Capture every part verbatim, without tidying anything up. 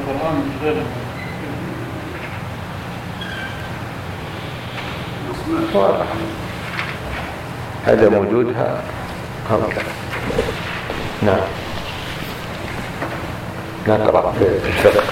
القرآن غير واضح عدم وجودها هؤلاء. نعم نقرأ في الفقه.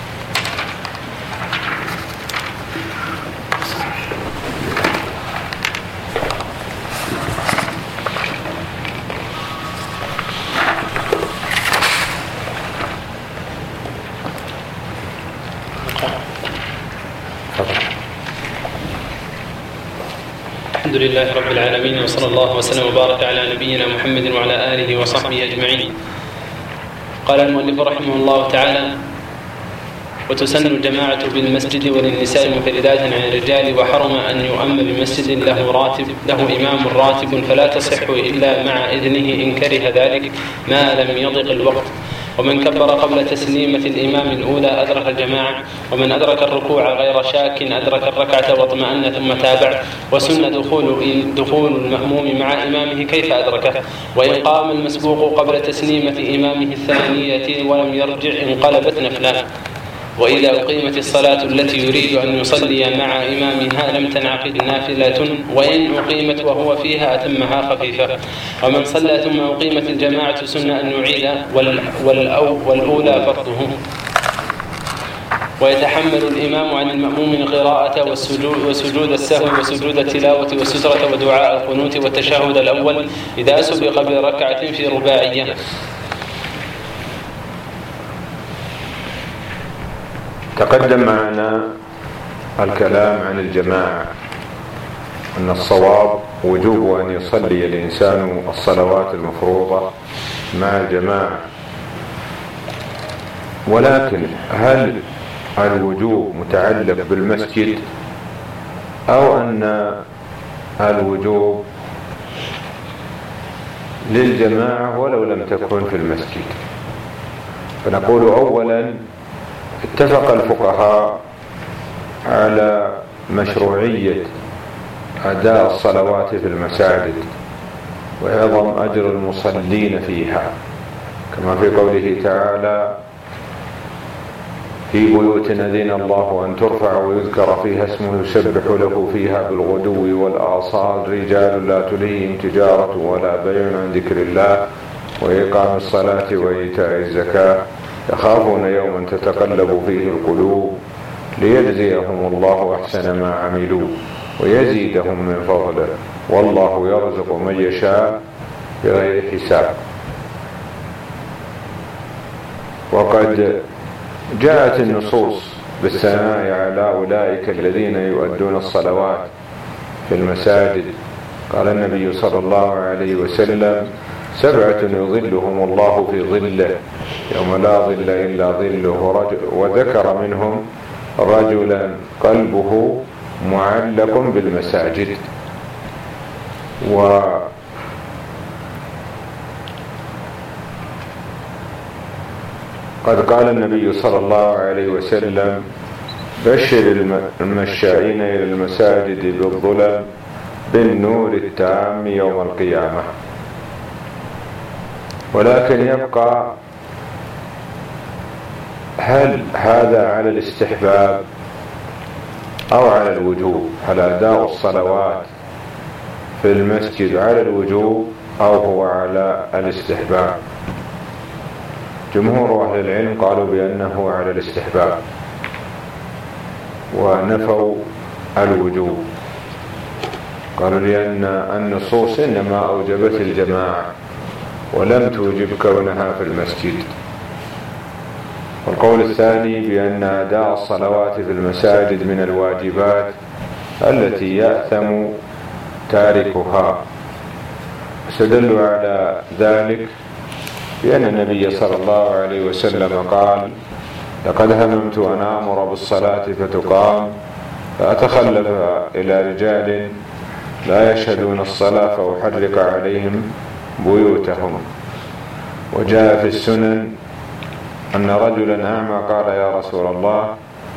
الحمد لله رب العالمين، وصلى الله وسلم وبارك على نبينا محمد وعلى آله وصحبه أجمعين. قال المؤلف رحمه الله تعالى: وتسن الجماعة بالمسجد وللنساء منفردات عن الرجال، وحرم أن يؤم بمسجد له راتب له إمام راتب، فلا تصح إلا مع إذنه إن كره ذلك ما لم يضق الوقت. ومن كبر قبل تسليمة الإمام الأولى أدرك الجماعة، ومن أدرك الركوع غير شاك أدرك الركعة واطمأن ثم تابع. وسن دخول دخول المأموم مع إمامه كيف أدركه، وإن قام المسبوق قبل تسليمة إمامه الثانية ولم يرجع انقلبت نفلا. وإذا أقيمت الصلاة التي يريد أن يصلي مع إمامها لم تنعقد نافلة، وإن أقيمت وهو فيها أتمها خفيفة. ومن صلى ثم أقيمت الجماعة سن أن يعيد والأولى فرضه. ويتحمل الإمام عن المأموم القراءة والسجود وسجود السهو وسجود التلاوة والسترة ودعاء القنوت والتشهد الأول إذا سبق بركعة في رباعية. تقدم معنا الكلام عن الجماعة، أن الصواب وجوب أن يصلي الإنسان الصلوات المفروضة مع الجماعة، ولكن هل الوجوب متعلق بالمسجد أو أن الوجوب للجماعة ولو لم تكن في المسجد؟ فنقول أولا اتفق الفقهاء على مشروعية أداء الصلوات في المساجد وعظم أجر المصلين فيها، كما في قوله تعالى: في بيوت أذن الله أن ترفع ويذكر فيها اسمه يسبح له فيها بالغدو والآصال رجال لا تلهيهم تجارة ولا بيع عن ذكر الله وإقام الصلاة وإيتاء الزكاة يخافون يوما تتقلب فيه القلوب ليجزيهم الله أحسن ما عملوا ويزيدهم من فضله والله يرزق من يشاء بغير حساب. وقد جاءت النصوص بالثناء على أولئك الذين يؤدون الصلوات في المساجد. قال النبي صلى الله عليه وسلم: سبعة يظلهم الله في ظله يوم لا ظل إلا ظله، وذكر منهم رجلا قلبه معلق بالمساجد. وقد قال النبي صلى الله عليه وسلم: بشر المشائين إلى المساجد بالظلم بالنور التام يوم القيامة. ولكن يبقى هل هذا على الاستحباب أو على الوجوب؟ هل أداء الصلوات في المسجد على الوجوب أو هو على الاستحباب؟ جمهور أهل العلم قالوا بأنه على الاستحباب ونفوا الوجوب، قالوا لأن النصوص إنما أوجبت الجماعة ولم توجب كونها في المسجد. والقول الثاني بأن أداء الصلوات في المساجد من الواجبات التي يأثم تاركها. استدلوا على ذلك بأن النبي صلى الله عليه وسلم قال: لقد هممت أن آمر بالصلاة فتقام فأتخلف إلى رجال لا يشهدون الصلاة فأحرق عليهم بيوتهم. وجاء في السنن أن رجلا أعمى قال: يا رسول الله،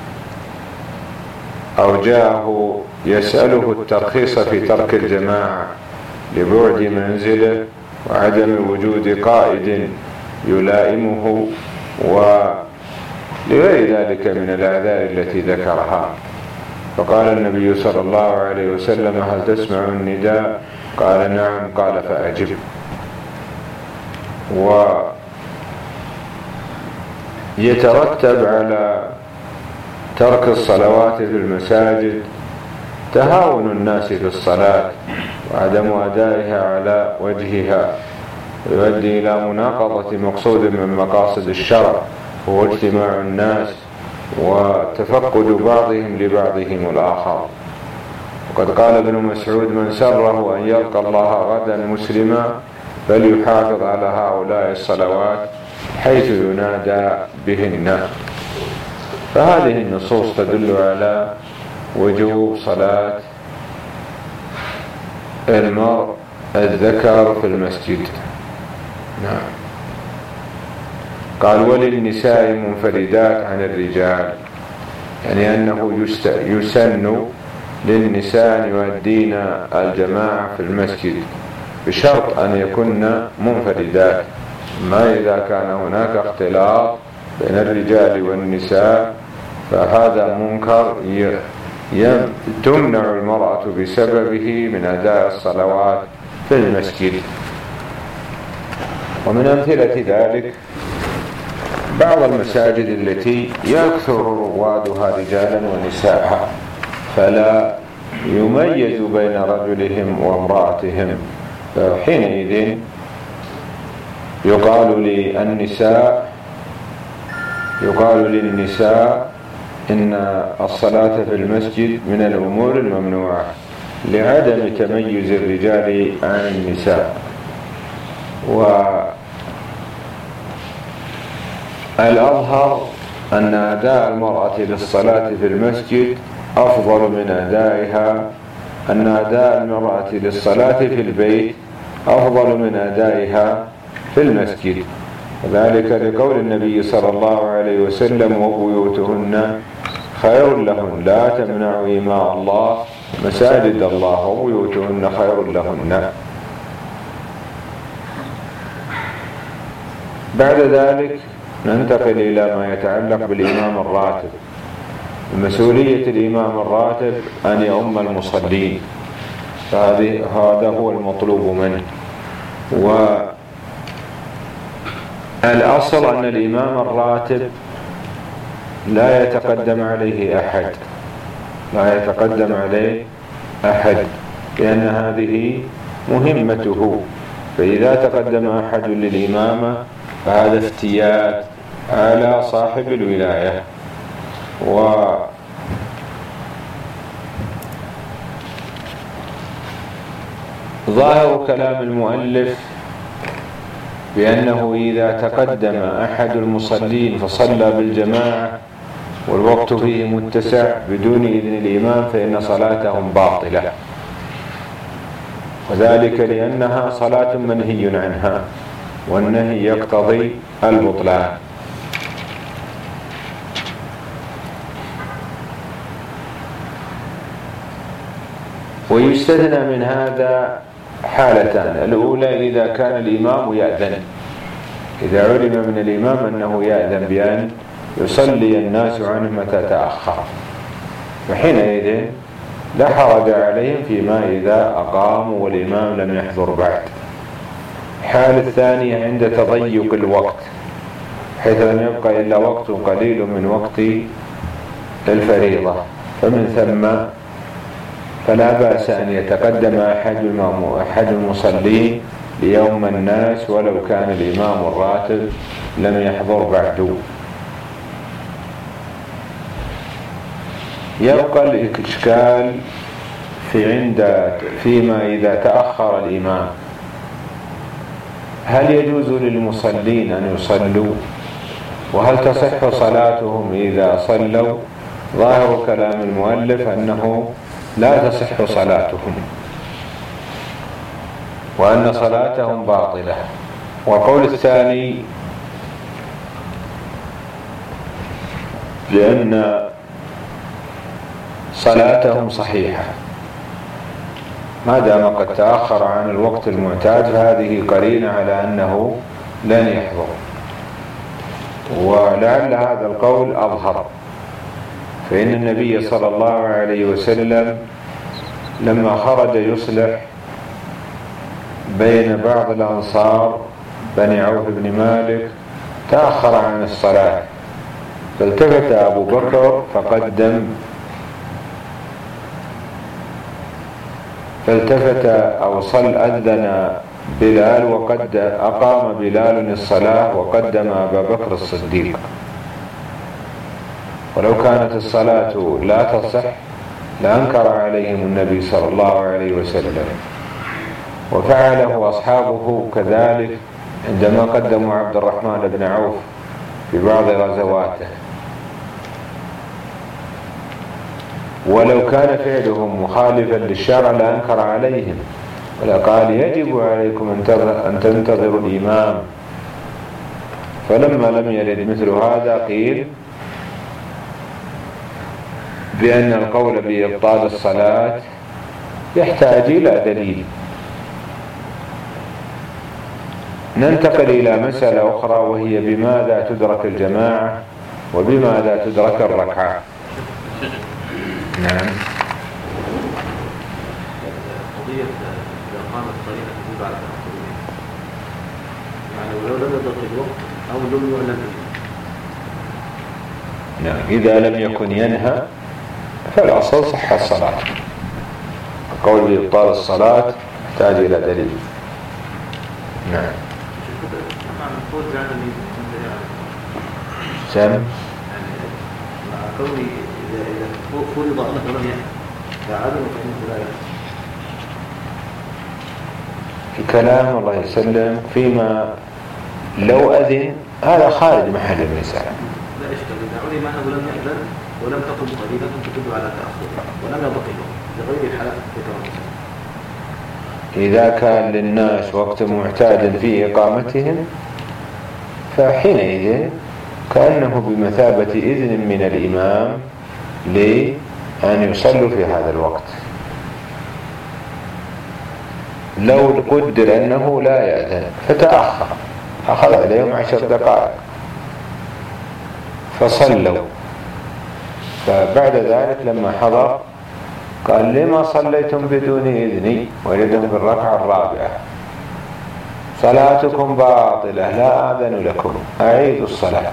أو جاءه يسأله الترخيص في ترك الجماعة لبعد منزله وعدم وجود قائد يلائمه لغير ذلك من الأعذار التي ذكرها. فقال النبي صلى الله عليه وسلم: هل تسمع النداء؟ قال: نعم. قال: فأجب. ويترتب على ترك الصلوات في المساجد تهاون الناس في الصلاة وعدم أدائها على وجهها، ويؤدي إلى مناقضة مقصود من مقاصد الشرع هو اجتماع الناس وتفقد بعضهم لبعضهم الآخر. وقد قال ابن مسعود: من سره أن يلقى الله غدا مسلما فليحافظ على هؤلاء الصلوات حيث ينادى بهن. فهذه النصوص تدل على وجوب صلاة المرء الذكر في المسجد. نعم. قال: وللنساء منفردات عن الرجال، يعني أنه يسن للنساء أن يؤدين الجماعة في المسجد بشرط أن يكن منفردات. ما إذا كان هناك اختلاط بين الرجال والنساء فهذا منكر تمنع المرأة بسببه من أداء الصلوات في المسجد. ومن أمثلة ذلك بعض المساجد التي يكثر روادها رجالا ونساء، فلا يميز بين رجلهم وامرأتهم، فحينئذ يقال للنساء يقال للنساء إن الصلاة في المسجد من الأمور الممنوعة لعدم تميز الرجال عن النساء. والأظهر أن أداء المرأة للصلاة في المسجد أفضل من أدائها أن أداء المرأة للصلاة في البيت أفضل من أدائها في المسجد، وذلك لقول النبي صلى الله عليه وسلم: وبيوتهن خير لهن لا تمنعوا إماء الله مساجد الله وبيوتهن خير لهن. بعد ذلك ننتقل إلى ما يتعلق بالإمام الراتب. مسؤولية الإمام الراتب أن يؤم المصلين، هذا هو المطلوب منه. والأصل أن الإمام الراتب لا يتقدم عليه أحد لا يتقدم عليه أحد لأن هذه مهمته. فإذا تقدم أحد للإمامة فهذا افتيات على صاحب الولاية. وظاهر كلام المؤلف بأنه إذا تقدم أحد المصلين فصلى بالجماعة والوقت فيه متسع بدون إذن الإمام فإن صلاتهم باطلة، وذلك لأنها صلاة منهي عنها، والنهي يقتضي البطلان. ويستثنى من هذا حالتان: الأولى إذا كان الإمام يأذن، إذا علم من الإمام أنه يأذن بأن يصلي الناس عنه متى تأخر، فحينئذ لا حرج عليهم فيما إذا أقاموا والإمام لم يحضر بعد. الحالة الثانية عند تضيق الوقت حيث لم يبقى إلا وقت قليل من وقت الفريضة، فمن ثم فلا بأس أن يتقدم أحد المصلين ليوم الناس ولو كان الإمام الراتب لم يحضر بعد. يبقى الإشكال في عند فيما إذا تأخر الإمام، هل يجوز للمصلين أن يصلوا؟ وهل تصح صلاتهم إذا صلوا؟ ظاهر كلام المؤلف أنه لا تصح صلاتهم وأن صلاتهم باطلة. والقول الثاني لأن صلاتهم صحيحة ما دام قد تأخر عن الوقت المعتاد، فهذه قرينة على أنه لن يحضر. ولعل هذا القول أظهر، فإن النبي صلى الله عليه وسلم لما خرج يصلح بين بعض الأنصار بني عوف بن مالك تأخر عن الصلاة، فالتفت أبو بكر فقدم فالتفت أو صل أذن بلال وقد أقام بلال الصلاة وقدم أبا بكر الصديق. ولو كانت الصلاة لا تصح لأنكر عليهم النبي صلى الله عليه وسلم، وفعله أصحابه كذلك عندما قدموا عبد الرحمن بن عوف في بعض غزواته. ولو كان فعلهم مخالفا للشرع لأنكر عليهم، ولقال يجب عليكم أن تنتظروا الإمام. فلما لم يرد مثل هذا قيل بأن القول بإبطال الصلاة يحتاج إلى دليل. ننتقل إلى مسألة أخرى، وهي بماذا تدرك الجماعة وبماذا تدرك الركعة. نعم. قضية إذا قامت طريقة بعد الخروج، يعني ولو لم يدرك الوقت أو لم يعلم. نعم، إذا لم يكن ينهى فالأصل صح الصلاة. القول بإبطال الصلاة يحتاج إلى دليل. نعم. سم. مع قولي إذا إذا فرض أنه لم ينهى فعدم فإنه لا ينهى. في كلام الله يسلم فيما لو أذن هذا خارج محل الرسالة. لا إشكال، إذا علم أنه لم يأذن ولم تقم قريبا تدل على تأخر ولم يبقي لغير الحالة يتوقف. إذا كان للناس وقت معتاد في إقامتهم فحينئذ كأنه بمثابة إذن من الإمام لأن يصلوا في هذا الوقت. لو قدر أنه لا يأذن فتأخر، أخذ عليهم عشر دقائق فصلوا، فبعد ذلك لما حضر قال لما صليتم بدون إذني، وردهم في الركعة الرابعة صلاتكم باطلة لا آذن لكم أعيدوا الصلاة.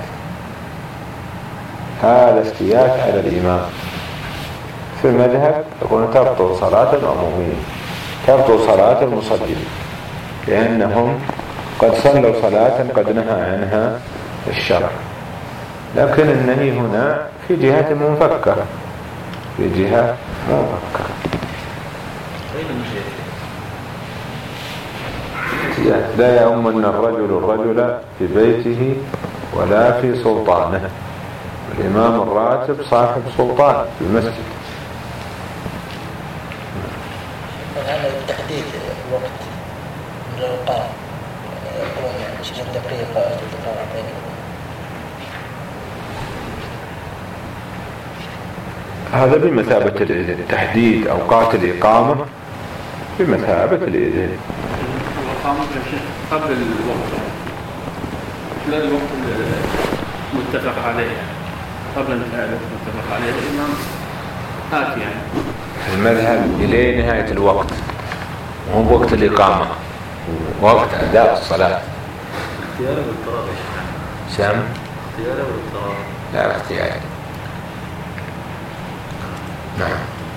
هذا استياس على الإمام. في المذهب يقول تبطل صلاة المأمومين، تبطل صلاة المصلين، لأنهم قد صلوا صلاة قد نهى عنها الشرع. لكن النهي هنا في جهة منفكة، في جهة منفكة. لا يؤمن الرجل الرجل في بيته ولا في سلطانه. الإمام الراتب صاحب سلطان في المسجد. هذا تحديد الوقت من الأوقات يقولون عشرين دقيقة هذا بمثابة الإذن. تحديد أوقات الإقامة بمثابة الإذن. الإقامة قبل الوقت، لا الوقت المتفق عليه، قبل انتهاء الوقت المتفق عليه الإمام آتي يعني. المذهب إلى نهاية الوقت، مو بوقت الإقامة، وقت أداء الصلاة. اختيار والاضطرار. سم؟ اختيار والاضطرار. لا اختيار. نعم.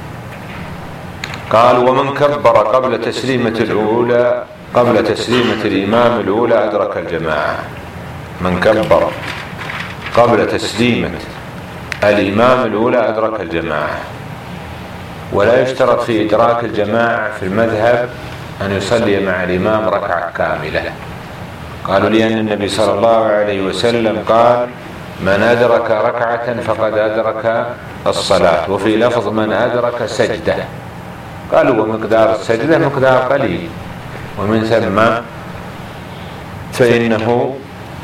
قال ومن كبر قبل تسليمة الأولى قبل تسليمة الإمام الأولى أدرك الجماعة. من كبر قبل تسليمة الإمام الأولى أدرك الجماعة. ولا يشترط في إدراك الجماعة في المذهب أن يصلي مع الإمام ركعة كاملة. قالوا لأن النبي صلى الله عليه وسلم قال من أدرك ركعة فقد أدرك الصلاة، وفي لفظ من أدرك سجدة. قالوا ومقدار السجدة مقدار قليل، ومن ثم فإنه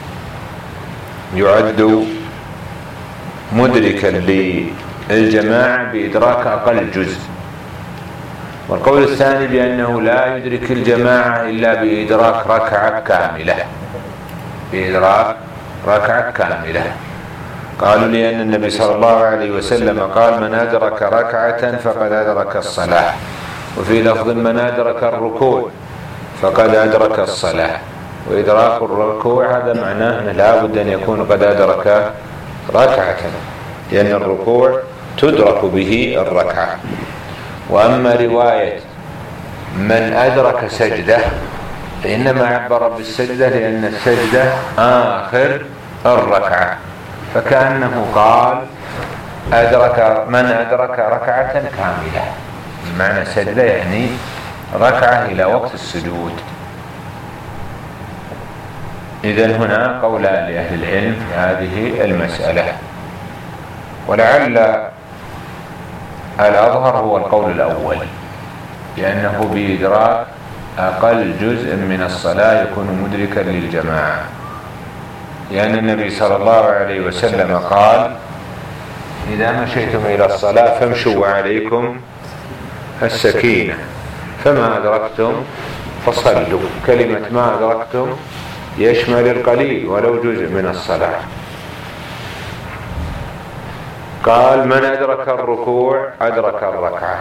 يعد مدركا للجماعة بإدراك أقل جزء. والقول الثاني بأنه لا يدرك الجماعة إلا بإدراك ركعة كاملة، بإدراك ركعة كاملة. قالوا لأن النبي صلى الله عليه وسلم قال من أدرك ركعة فقد أدرك الصلاة، وفي لفظ من أدرك الركوع فقد أدرك الصلاة. وإدراك الركوع هذا معناه أنه لا بد أن يكون قد أدرك ركعة، لأن الركوع تدرك به الركعة. وأما رواية من أدرك سجدة فإنما عبر بالسجدة لأن السجدة آخر الركعة، فكأنه قال أدرك من أدرك ركعة كاملة، معنى سجدة يعني ركعة إلى وقت السجود. إذن هنا قولان لأهل العلم في هذه المسألة، ولعل الأظهر هو القول الأول، لأنه بإدراك أقل جزء من الصلاة يكون مدركا للجماعة، لأن النبي صلى الله عليه وسلم قال إذا مشيتم إلى الصلاة فامشوا وعليكم السكينة، فما أدركتم فصلوا. كلمة ما أدركتم يشمل القليل ولو جزء من الصلاة. قال من أدرك الركوع أدرك الركعة،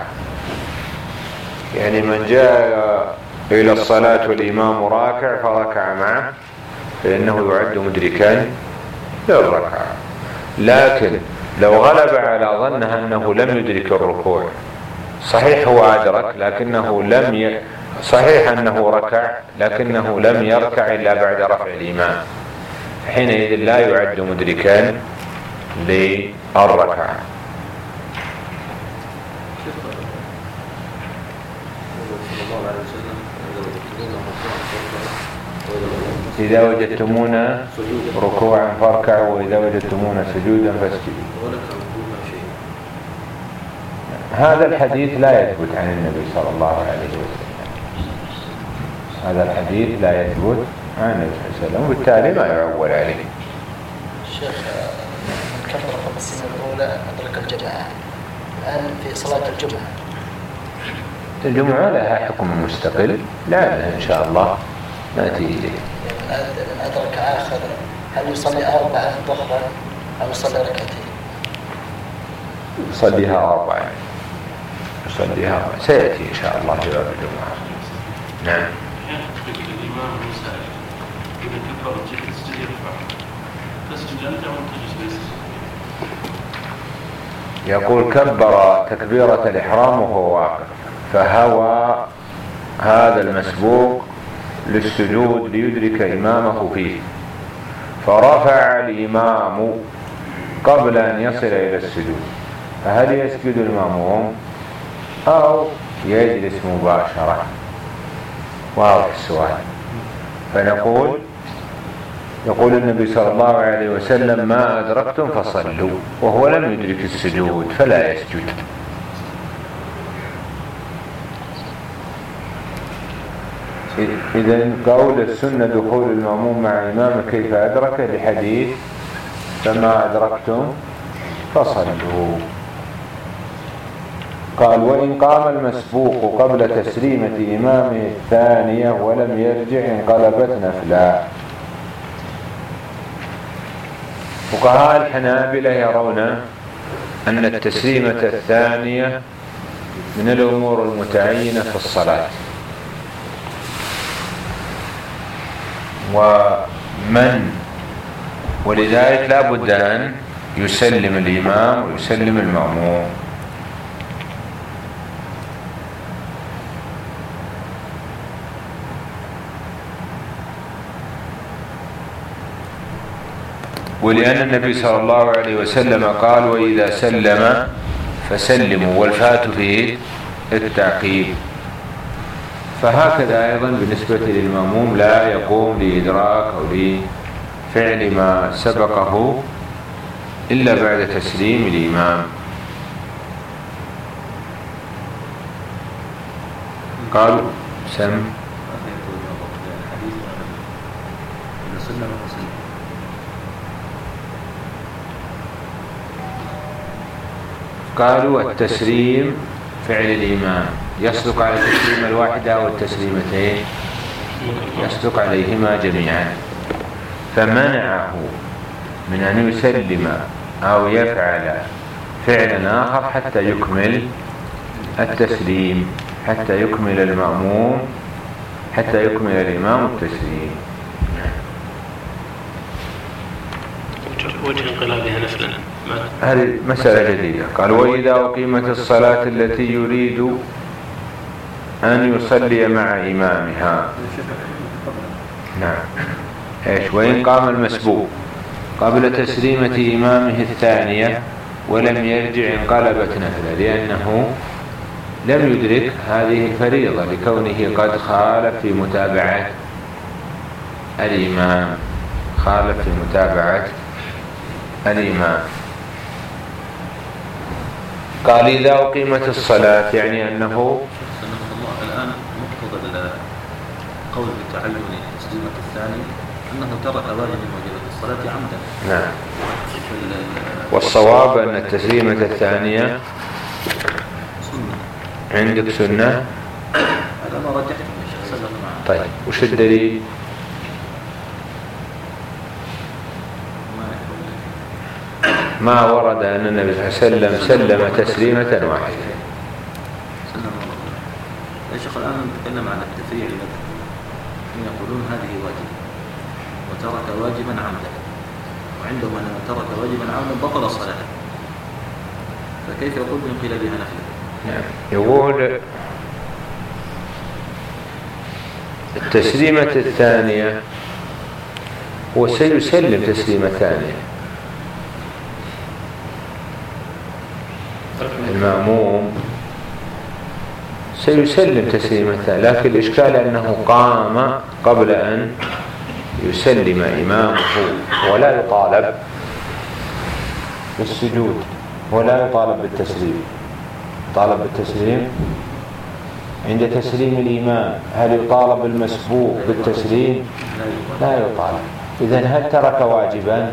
يعني من جاء إلى الصلاة والإمام راكع فركع معه فإنه يعد مدركا للركعة. لكن لو غلب على ظنها أنه لم يدرك الركوع، صحيح هو أدرك لكنه لم ي... صحيح أنه ركع لكنه لم يركع إلا بعد رفع الإمام، حينئذ لا يعد مدركا للركعة. إذا وجدتمونا ركوعا فاركعوا وإذا وجدتمونا سجودا فاسجدوا. هذا الحديث لا يثبت عن النبي صلى الله عليه وسلم، هذا الحديث لا يثبت عن النبي صلى الله عليه وسلم، وبالتالي ما يعول عليه. الشيخ من كبر في السنة الأولى أدرك الجماعة، الآن في صلاة الجمعة الجمعة لها حكم مستقل، لا إن شاء الله نأتي إليه. من أدرك آخر هل يصلي أربعة ظهرا أو يصلي ركعتين؟ يصليها أربعة، يصليها أربعة، سيأتي إن شاء الله جواب الجمعة. نعم. الإمام مسائل إذا كبر تسجد يرفع تسجد أنت أو تجلس؟ يقول كبر تكبيرة الإحرام وهو واقف، فهوى هذا المسبوق للسجود ليدرك إمامه فيه، فرفع الإمام قبل أن يصل إلى السجود، فهل يسجد المأموم أو يجلس مباشرة؟ واضح السؤال. فنقول يقول النبي صلى الله عليه وسلم ما أدركتم فصلوا، وهو لم يدرك السجود فلا يسجد. إذن قول السنة دخول المأموم مع إمامه كيف أدرك لحديث فما أدركتم فصلوا. قال وإن قام المسبوق قبل تسليمة إمامه الثانية ولم يرجع انقلبت نفلا. فقهاء الحنابلة يرون أن التسليمة الثانية من الأمور المتعينة في الصلاة، ومن ولذلك لا بد أن يسلم الإمام ويسلم المأموم. ولأن النبي صلى الله عليه وسلم قال وإذا سلم فسلموا، والفات فيه التعقيب. فهكذا أيضا بالنسبة للمأموم لا يقوم لإدراك أو لفعل ما سبقه إلا بعد تسليم الإمام. قالوا سم قالوا التسليم فعل الإمام يصدق على التسليم الواحدة أو التسليمتين، يصدق عليهما جميعا، فمنعه من أن يسلم أو يفعل فعلا آخر حتى يكمل التسليم، حتى يكمل المأموم، حتى يكمل الإمام التسليم. وجه انقلابها نفلا هذه مسألة جديدة. قال وإذا أقيمت الصلاة التي يريد أن يصلي مع إمامها. نعم. إيش؟ وإن قام المسبوق قبل تسليمة إمامه الثانية ولم يرجع انقلبت نفلا، لأنه لم يدرك هذه الفريضة لكونه قد خالف في متابعة الإمام، خالف في متابعة الإمام. قال إذا أقيمت الصلاة يعني أنه الآن مقتضى القول بالتعين تسليمة الثاني أنه ترك واجب من واجبات الصلاة عمدا. نعم. والصواب أن التسليمة الثانية عندك سنة. هذا ما رجحته يا شيخ سلم معه. طيب وش الدليل؟ ما ورد أن النبي صلى الله عليه وسلم سلم تسليمة واحدة. سلم الله. يا شيخ الآن نتكلم عن التفريع المذهب، يقولون هذه واجب وترك واجبا عمدا، وعندهم أن من ترك واجبا عمدا بطل صلاته، فكيف يقول بانقلابها نفلا؟ نعم. يقول التسليمة الثانية هو سيسلم تسليمة ثانية، المأموم سيسلم تسليمة ثانية، لكن الإشكال أنه قام قبل أن يسلم إمامه ولا يطالب بالسجود ولا يطالب بالتسليم. طالب بالتسليم عند تسليم الإمام. هل يطالب المسبوق بالتسليم؟ لا يطالب. إذن هل ترك واجبا؟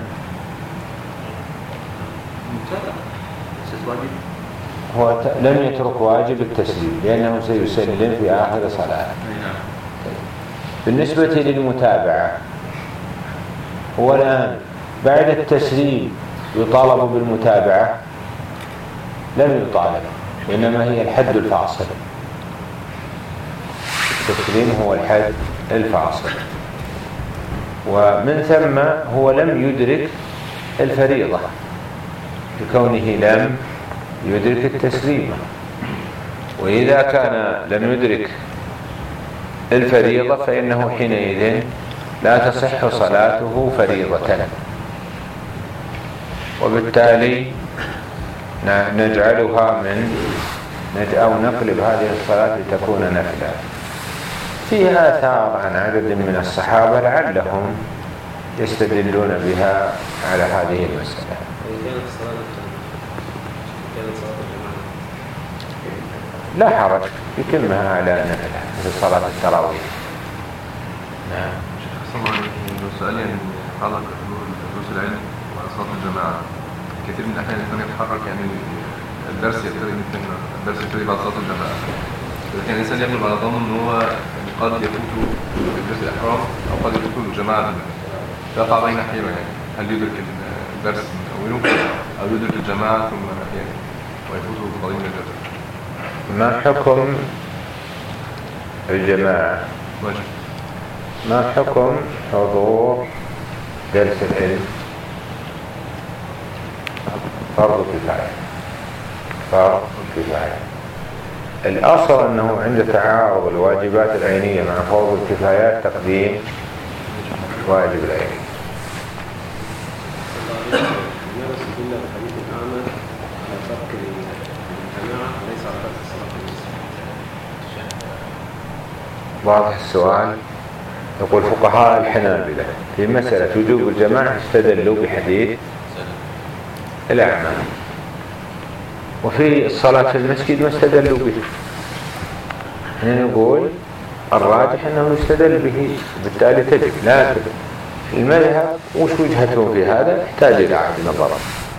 هو لم يترك واجب التسليم لأنه سيسلم في آخر صلاة. بالنسبة للمتابعة هو الآن بعد التسليم يطالب بالمتابعة؟ لم يطالب، إنما هي الحد الفاصل. التسليم هو الحد الفاصل، ومن ثم هو لم يدرك الفريضة لكونه لم يدرك التسليم. وإذا كان لم يدرك الفريضة فإنه حينئذ لا تصح صلاته فريضة، وبالتالي نجعلها من أو نقلب هذه الصلاة لتكون نفلا. فيها آثار عن عدد من الصحابة لعلهم يستدلون بها على هذه المسألة. لا حرج يتمها على نفلها مثل صلاة التراويح. نعم. سؤال يعني تعلق بدروس العلم وصلاة الجماعة. كثير من الأحيان الإنسان يتحرك يعني الدرس يبتدي مثل الدرس يبتدي بعد صلاة الجماعة. لكن الإنسان يقول على ضمن إن هو قد يفوته الدرس الإحرام أو قد يفوته الجماعة. يقع بين حيرة يعني هل يدرك الدرس من أوله أو يدرك الجماعة ثم يعني ويفوته بقليل من الدرس. ما حكم الجماعة؟ ما حكم حضور درس العلم؟ فرض كفاية. فرض كفاية. الأصل أنه عند تعارض الواجبات العينية مع فرض الكفايات تقديم واجب العين. واضح السؤال؟ يقول فقهاء الحنابلة في مسألة وجوب الجماعة استدلوا بحديث الأعمى، وفي الصلاة في المسجد ما استدلوا به. يعني نقول الراجح أنه يستدل به بالتالي تجب، لكن المذهب وش وجهته في هذا يحتاج إلى عقل نظر.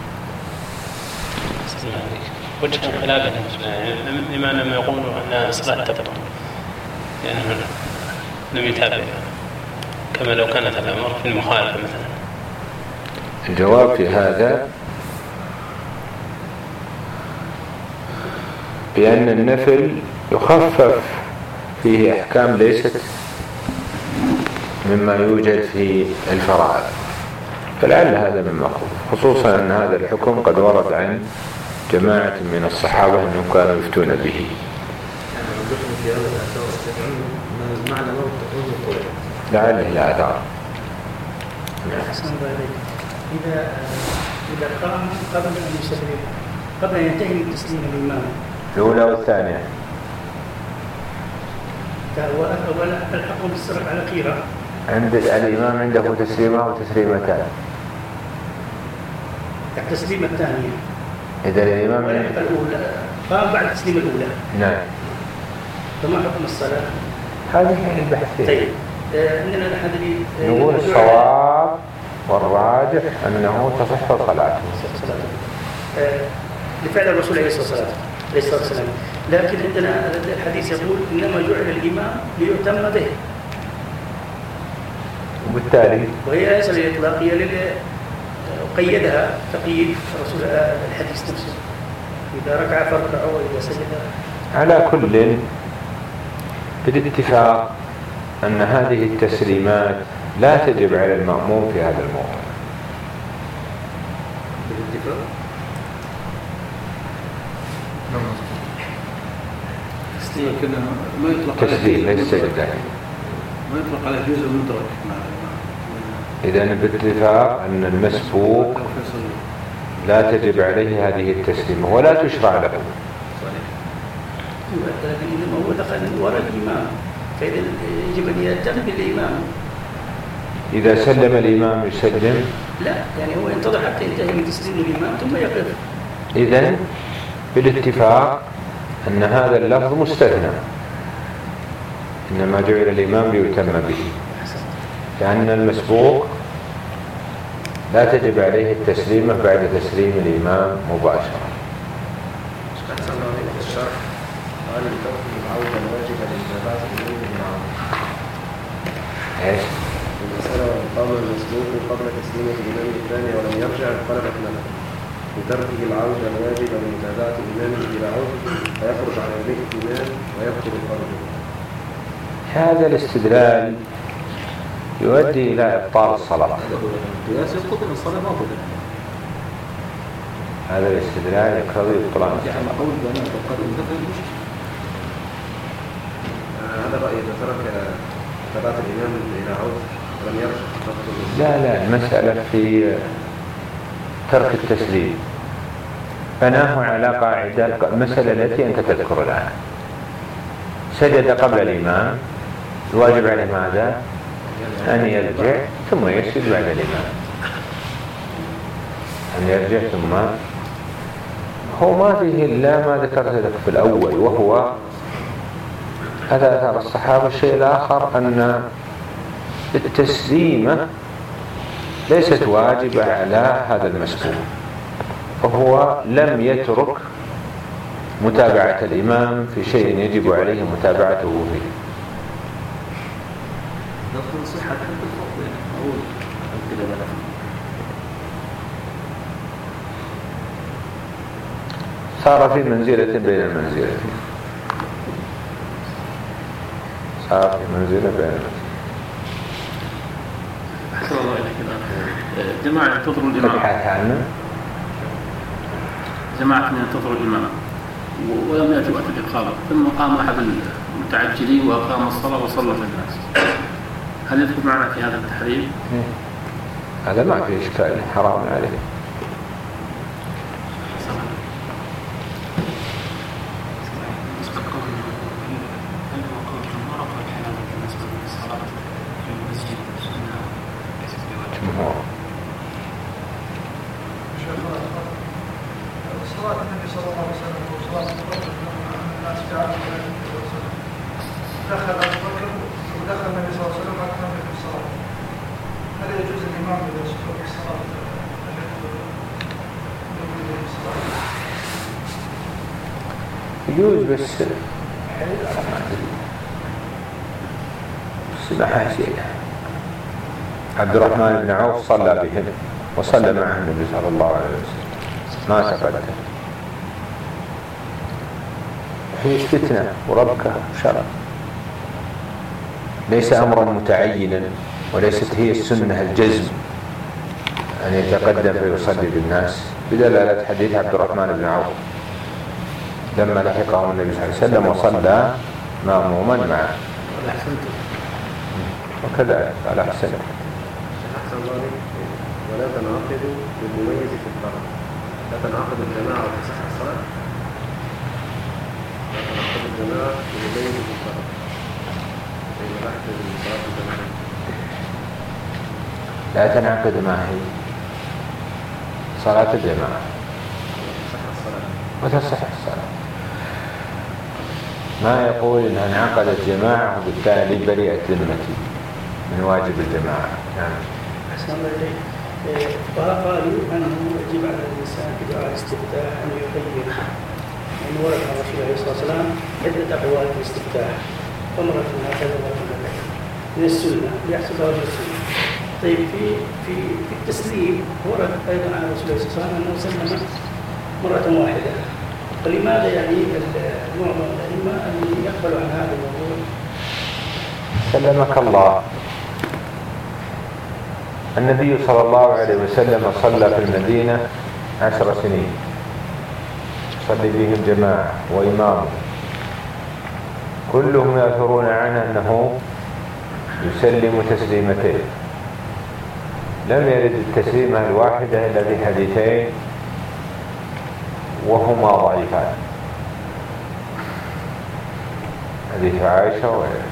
وجه انقلابه لما لم يقولوا أن الصلاة تبطل يعني لم يتابع كما لو كانت الأمر في المخالفة مثلا. الجواب في هذا بأن النفل يخفف فيه أحكام ليست مما يوجد في الفرائض، فلعل هذا من مقبول، خصوصا أن هذا الحكم قد ورد عن جماعة من الصحابة أنهم كانوا يفتون به. لعله الآثار. إذا إذا قام قبل أن يسلم، قبل أن ينتهي من تسليم الإمام الأولى والثانية، ولا الحق بالصرف على خيرة. عند الإمام عنده تسليمة وتسليمتان. التسليمة الثانية إذا الإمام الأولى قام بعد التسليمة الأولى. نعم. فما حكم الصلاة؟ هذه البحث. طيب عندنا الحديث نقول الصواب والراجح أنه تصح صلاته. لفعل الرسول عليه الصلاة والسلام، لكن عندنا الحديث يقول إنما جعل الإمام ليؤتم به، وبالتالي وهي ليس للإطلاقية، قيدها تقييد الرسول الحديث نفسه، إذا ركع فركع وإذا سجد. على كل بالاتفاق أن هذه التسليمات لا تجب على المأموم في هذا الموضوع. بالاتفاق تسليم كده ما يطلق تسليم ليس سجدة، ما يطلق على جزء مدرك. إذن باتفاق أن المسبوق لا تجب عليه هذه التسليمة ولا تشرع له. لكن إذا هو دخل وراء الإمام فإذا يجب أن يأتم بالإمام. إذا سلم الإمام يسلم؟ لا، يعني هو ينتظر حتى ينتهي من تسليم الإمام ثم يقف. إذن بالاتفاق أن هذا اللفظ مستثنى، إنما جعل الإمام ليتم به، لأن المسبوق لا تجب عليه التسليمة بعد تسليم الإمام مباشرة. قال التوفي العودة الواجبة للمتابعة الإمام بالمعروف. إيش؟ المسألة قام المسبوق قبل تسليمة الإمام الثاني ولم يرجع انقلبت له بتركه العودة الواجبة لمتابعة الإمام بلا عذر فيخرج عن يديه الإمام ويبطل فرضه. هذا الاستدلال يؤدي إلى إبطال الصلاة. القياس يقتضي أن الصلاة باطلة. هذا الاستدلال يقتضي إبطلان الصلاة. يعني قول بنات وقال انتهى المشكلة. هذا رأي إذا ترك متابعة الإمام إلى عذر ولم يرجع تبطل. لا لا، المسألة في ترك التسليم بناه على قاعدة المسألة التي أنت تذكر الآن. سجد قبل الإمام، الواجب عليه ماذا؟ أن يرجع ثم يسجد بعد الإمام، أن يرجع ثم هو ما فيه إلا ما ذكرت لك في الأول، وهو هذا أثار الصحابة. الشيء الآخر أن التسليمة ليست واجبة على هذا المسبوق، فهو لم يترك متابعة الإمام في شيء يجب عليه متابعته فيه. نقول صحة بالفضل أقول كده بلا. صار في منزلة بين المنزلتين، صار في منزلة بين المنزلتين. أحسن الله إليك الآن. جماعة ينتظروا الإمام. تبحث عنه. جماعة ينتظروا الإمام ولم يأتي وقت الإقامة، ثم قام أحد المتعجلين وأقام الصلاة وصلى في الناس. هل يدخل معنا في هذا التحريم؟ هذا ما فيه إشكال، حرام عليه. جمهور. صلاة النبي صلى الله عليه وسلم وصلاة الناس في عهد النبي صلى الله عليه وسلم دخل أبو بكر ودخل النبي صلى الله عليه وسلم أكمل في الصلاة. هل يجوز الإمام إذا شفت في الصلاة يجوز بس بس ما حاشية. عبد الرحمن بن عوف صلى بهم وصلى معه النبي صلى الله عليه وسلم ما تقدم. هي فتنة وربكة وشرع، ليس أمرا متعينا، وليست هي السنة الجزم أن يتقدم فيصلي بالناس، بدلالة حديث عبد الرحمن بن عوف لما لحقه النبي صلى الله عليه وسلم وصلى مأموما معه. وكذلك قال أحسن. ولا تنعقد بالمميز في الفرد، لا تنعقد الجماعة وتصح الصلاة، لا تنعقد الجماعة بالمميز في الفرد، أي بحث صلاة الجماعة لا تنعقد ما هي صلاة الجماعة وتصح الصلاة. ما يقول إنها انعقدت جماعة وبالتالي بريئة ذمتي من واجب الجماعة. نعم. أحسن الله إليك. فقالوا أنه يجب على الإنسان في دعاء الاستفتاح أن يخير، أن ورد عن رسول الله صلى الله عليه وسلم عدة أقوال في الاستفتاح، ومرة هكذا ومرة هكذا من السنة يحصل رجل السنة. طيب في في في التسليم ورد أيضا عن رسول الله صلى الله عليه وسلم أنه سلم مرة واحدة، فلماذا يعني معظم الأئمة أن يقبلوا عن هذا الموضوع؟ سلمك الله. النبي صلى الله عليه وسلم صلى في المدينة عشر سنين، صلي بهم جماعة وإمام، كلهم يأثرون عنه أنه يسلم تسليمتين، لم يرد التسليمة الواحدة إلا في حديثين وهما ضعيفان، حديث عائشة وغيره.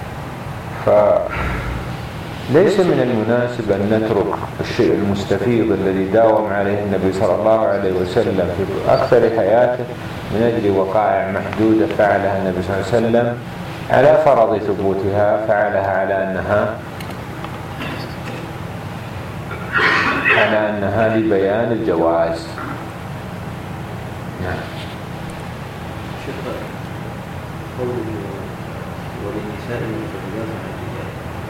فليس من المناسب أن نترك الشيء المستفيض الذي داوم عليه النبي صلى الله عليه وسلم في أكثر حياته من أجل وقائع محدودة فعلها النبي صلى الله عليه وسلم على فرض ثبوتها، فعلها على أنها على أنها لبيان الجواز. نعم. شيخ قوله وللنساء المتزوجات عن الرجال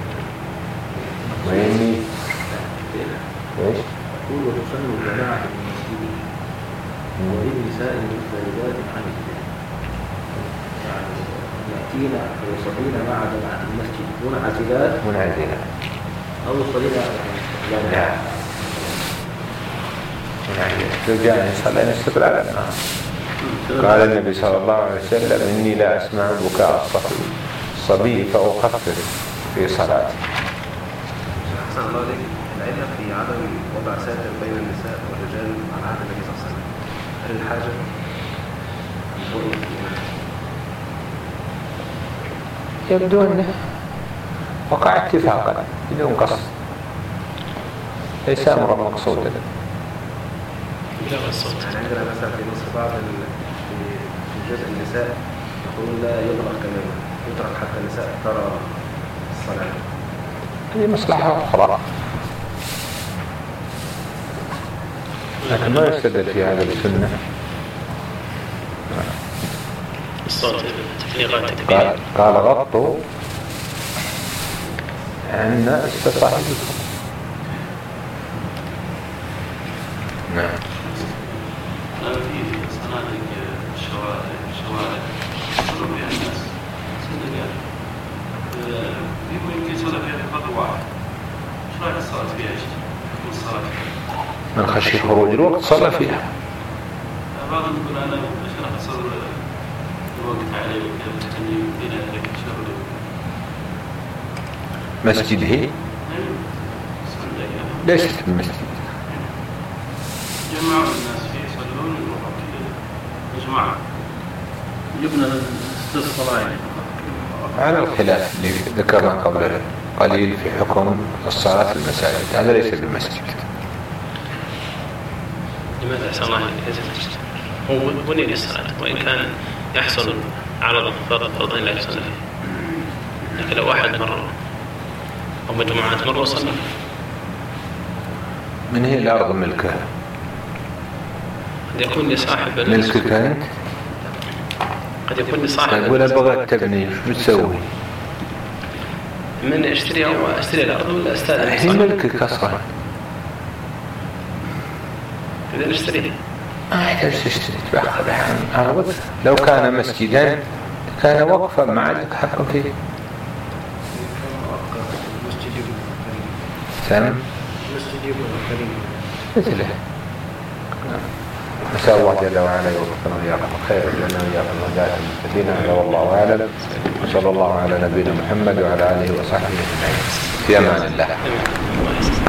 وإني إيش؟ يقول وتصلي الجماعة في المسجد وللنساء المتزوجات عن الرجال، يعني يأتينا ويصلين مع جماعة المسجد منعزلات منعزلات أو يصلين لا رجال يصلين استقلالا. قال النبي صلى الله عليه وسلم إني لا أسمع بكاء الصبي الصبي فأخفف في صلاتي. أحسن الله عليك. العلة في عدم وضع ساتر بين النساء والرجال على عهد النبي صلى الله عليه وسلم، هل الحاجة يبدو أنه وقع اتفاقا بدون قصد، ليس أمرا مقصودا. يعني عندنا مثلا في مصر بعض في جزء النساء يقولون لا يبلغ تماما، يترك حتى النساء ترى الصلاة. هذه مصلحة أخرى، لكن ما يستدل في هذا السنة. قال, قال غطوا عنا استصاحبكم. نعم. لا في صناديق الشوارع الشوارع يصلوا فيها الناس صندوقات يمكن يصلي فيها فرد واحد، ايش رايك الصلاة فيها؟ ايش تكون الصلاة فيها؟ من خشي خروج الوقت صلى فيها. بعض يقول انا عشان احصل الوقت عليه وكذا تخلي فينا لك شغل مسجد هي ليست في المسجد، جمعوا الناس فيه يصلون ويروحوا كذا جماعة جبنا الصلاة يعني. على الخلاف اللي ذكرنا قبل قليل في حكم الصلاة في المساجد، هذا ليس بالمسجد. لماذا أحسن الله هو بني للصلاة، وإن كان يحصل عرض فرض فرضين لا يصلي فيه، لكن لو واحد مرة أو مجموعات مرة وصلى. من هي الأرض ملكها؟ قد يكون لصاحب ملكك أنت؟ قد يكون لصاحب. ولا بغيت تبني شو تسوي؟ من اشتري أو اشتري الأرض ولا استأذن؟ هي ملكك أصلا، إذا نشتريه ما يحتاج تشتري تبخل عن أرض. لو كان مسجدا كان وقفا ما عندك حق فيه. سلام مثله. نسأل الله جل وعلا يوفقنا وإياكم الخير ويجعلنا وإياكم هداة المهتدين. هذا والله أعلم، وصلى الله على نبينا محمد وعلى آله وصحبه أجمعين. في أمان الله.